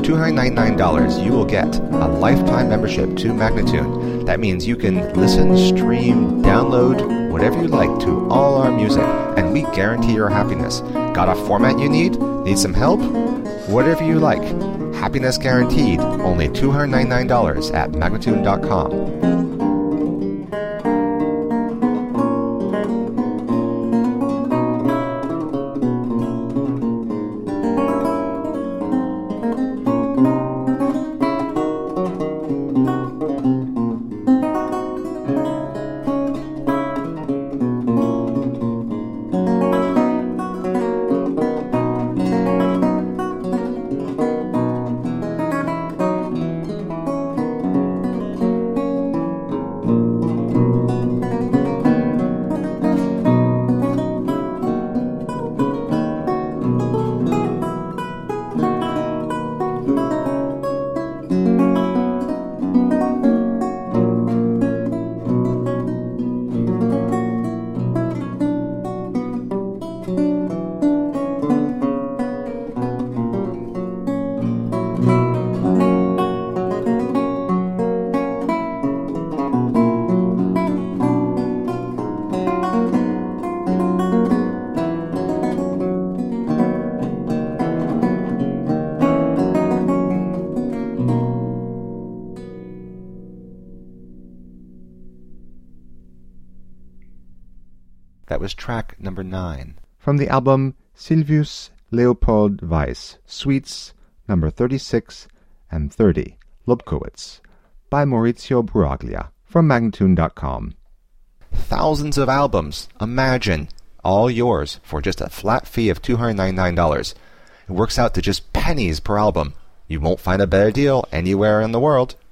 $299, you will get a lifetime membership to Magnatune. That means you can listen, stream, download, whatever you like to all our music, and we guarantee your happiness. Got a format you need? Need some help? Whatever you like. Happiness guaranteed. Only $299 at Magnatune.com. That was track number 9 from the album Silvius Leopold Weiss, Suites number 36 and 30, Lobkowitz, by Maurizio Brugaglia from Magnatune.com. Thousands of albums, imagine, all yours for just a flat fee of $299. It works out to just pennies per album. You won't find a better deal anywhere in the world.